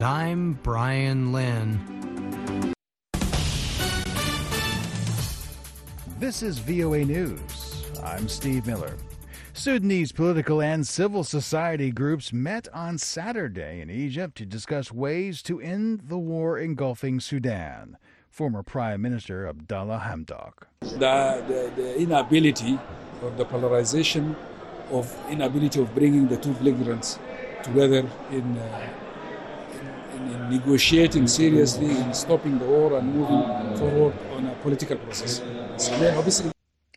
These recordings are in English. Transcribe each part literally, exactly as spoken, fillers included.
I'm Brian Lynn. This is V O A News. I'm Steve Miller. Sudanese political and civil society groups met on Saturday in Egypt to discuss ways to end the war engulfing Sudan. Former Prime Minister Abdallah Hamdok. The, the, the inability or the polarization of inability of bringing the two belligerents together in, uh, in, in negotiating seriously and stopping the war and moving forward on a political process. So then obviously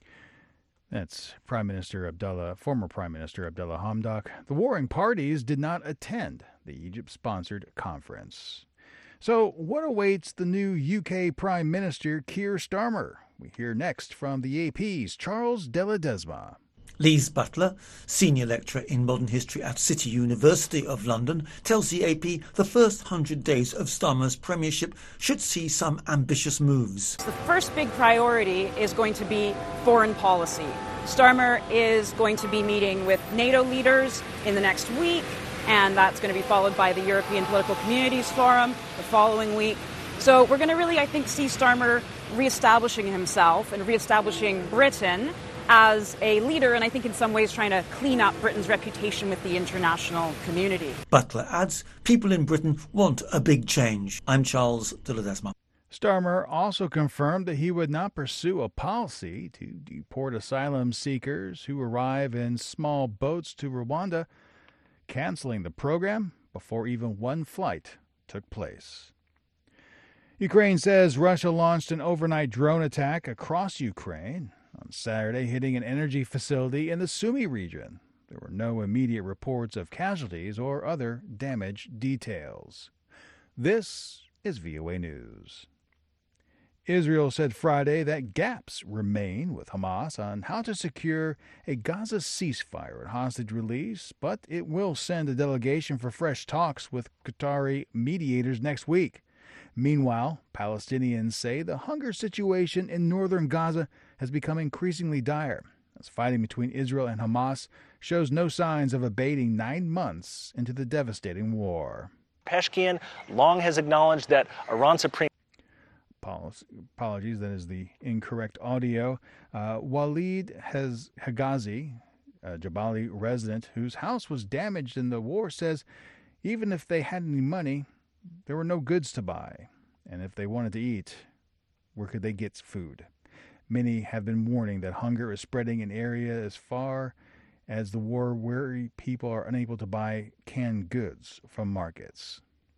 That's Prime Minister Abdallah, former Prime Minister Abdallah Hamdok. The warring parties did not attend the Egypt-sponsored conference. So what awaits the new U K Prime Minister Keir Starmer? We hear next from the A P's Charles de Ledesma. Lise Butler, senior lecturer in modern history at City University of London, tells the A P the first hundred days of Starmer's premiership should see some ambitious moves. The first big priority is going to be foreign policy. Starmer is going to be meeting with NATO leaders in the next week, and that's going to be followed by the European Political Communities Forum the following week. So we're going to really, I think, see Starmer reestablishing himself and reestablishing Britain as a leader, and I think in some ways trying to clean up Britain's reputation with the international community. Butler adds people in Britain want a big change. I'm Charles de Ledesma. Starmer also confirmed that he would not pursue a policy to deport asylum seekers who arrive in small boats to Rwanda, canceling the program before even one flight took place. Ukraine says Russia launched an overnight drone attack across Ukraine on Saturday, hitting an energy facility in the Sumy region. There were no immediate reports of casualties or other damage details. This is V O A News. Israel said Friday that gaps remain with Hamas on how to secure a Gaza ceasefire and hostage release, but it will send a delegation for fresh talks with Qatari mediators next week. Meanwhile, Palestinians say the hunger situation in northern Gaza has become increasingly dire, as fighting between Israel and Hamas shows no signs of abating nine months into the devastating war. Peshkian long has acknowledged that Iran Supreme Apologies, that is the incorrect audio. Uh, Walid Hez Hegazi, a Jabali resident whose house was damaged in the war, says even if they had any money, there were no goods to buy. And if they wanted to eat, where could they get food? Many have been warning that hunger is spreading in areas as far as the war-weary people are unable to buy canned goods from markets.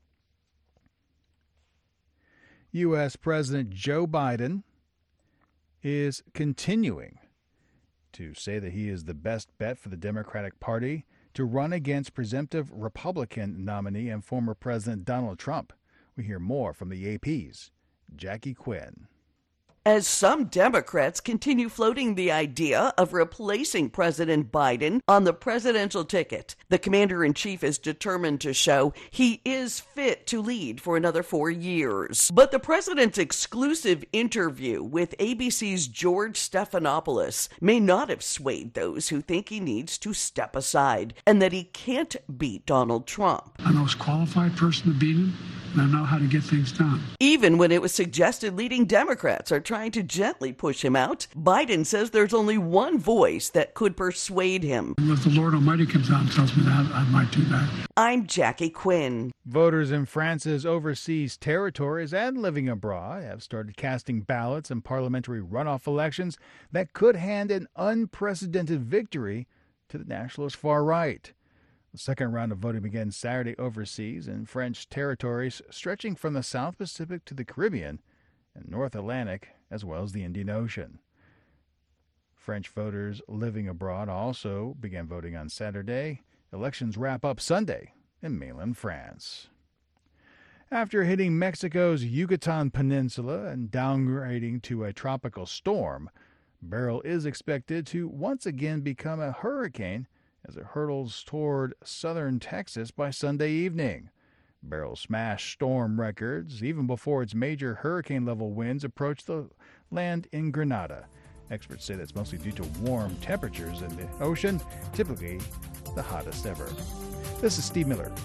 U S. President Joe Biden is continuing to say that he is the best bet for the Democratic Party to run against presumptive Republican nominee and former President Donald Trump. We hear more from the A P's Jackie Quinn. As some Democrats continue floating the idea of replacing President Biden on the presidential ticket, the commander-in-chief is determined to show he is fit to lead for another four years. But the president's exclusive interview with A B C's George Stephanopoulos may not have swayed those who think he needs to step aside and that he can't beat Donald Trump. I'm the most qualified person to beat him, and I know how to get things done. Even when it was suggested leading Democrats are trying to gently push him out, Biden says there's only one voice that could persuade him. If the Lord Almighty comes out and tells me that, I might do that. I'm Jackie Quinn. Voters in France's overseas territories and living abroad have started casting ballots in parliamentary runoff elections that could hand an unprecedented victory to the nationalist far right. The second round of voting began Saturday overseas in French territories stretching from the South Pacific to the Caribbean and North Atlantic, as well as the Indian Ocean. French voters living abroad also began voting on Saturday. Elections wrap up Sunday in mainland France. After hitting Mexico's Yucatan Peninsula and downgrading to a tropical storm, Beryl is expected to once again become a hurricane as it hurtles toward southern Texas by Sunday evening. Beryl smashed storm records even before its major hurricane-level winds approached the land in Grenada. Experts say that's mostly due to warm temperatures in the ocean, typically the hottest ever. This is Steve Miller